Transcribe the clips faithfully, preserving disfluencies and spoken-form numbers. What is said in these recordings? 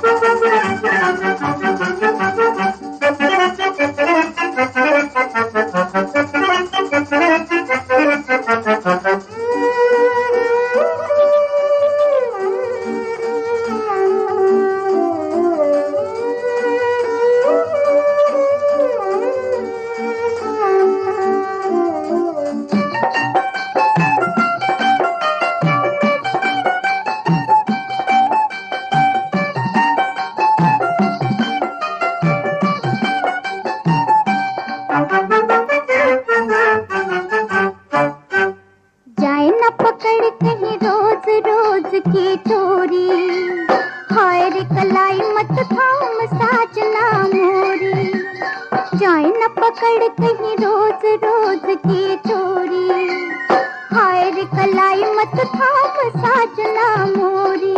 की चोरी, हाय रे कलाई मत थाम साजना मोरी, जाए न पकड़ कहीं रोज रोज की चोरी, हाय रे कलाई मत थाम साजना मोरी।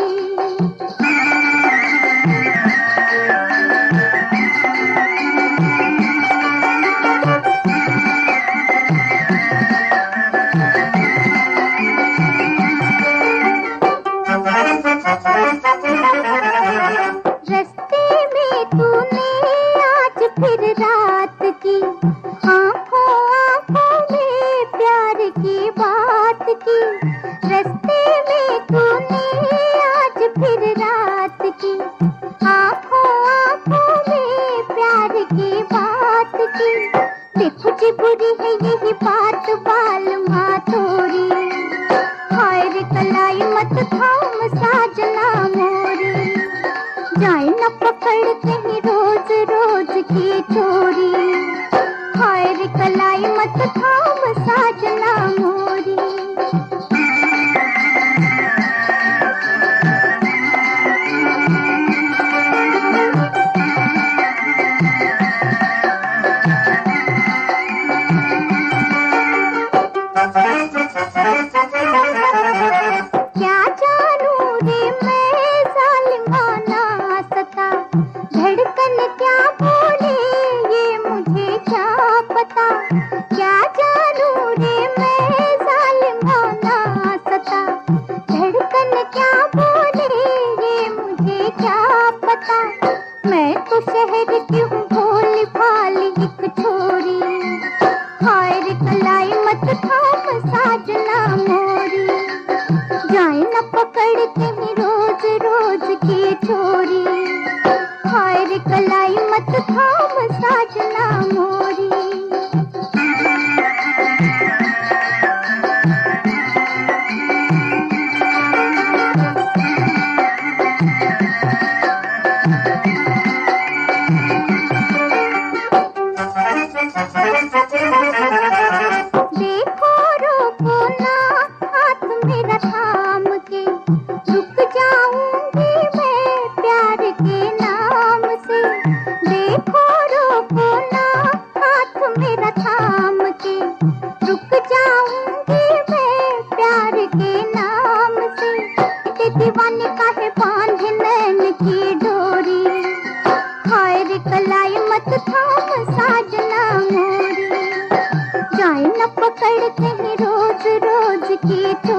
रस्ते में तूने आज फिर रात की, आंखों आंखों में प्यार की बात की। रस्ते में तूने आज फिर रात की, आंखों आंखों में प्यार की बात की। देखो जी बुरी है यही बात बाल माँ तोरी, हाय रे कलाई मत थाम साजना मोरी, जाए न पकड़ कहीं रोज रोज की चोरी, हाय रे कलाई मत थाम साजना मोरी। क्या जानू रे मैं जालिमा ना सता, धड़कन क्या बोले ये मुझे क्या पता। क्या जानू रे मैं जालिमा ना सता, धड़कन क्या बोले ये मुझे क्या पता। मैं तो शहर की हूँ भोली भाली एक छोरी, हाय रे कलाई मत थाम साजना मोरी, जाए न पकड़ कहीं रोज रोज की चोरी, हाय रे कलाई मत थाम साजना मोरी। देखो रोको ना हाथ मेरा थाम के, रुक जाऊंगी मैं प्यार के नाम से। देखो रोको ना हाथ मेरा थाम के, रुक जाऊंगी मैं प्यार के नाम से। ये दीवाने का है बांधे नैन की डोरी, हाय रे कलाई मत थाम साजना मोरी, जाए न पकड़ कहीं रोज रोज की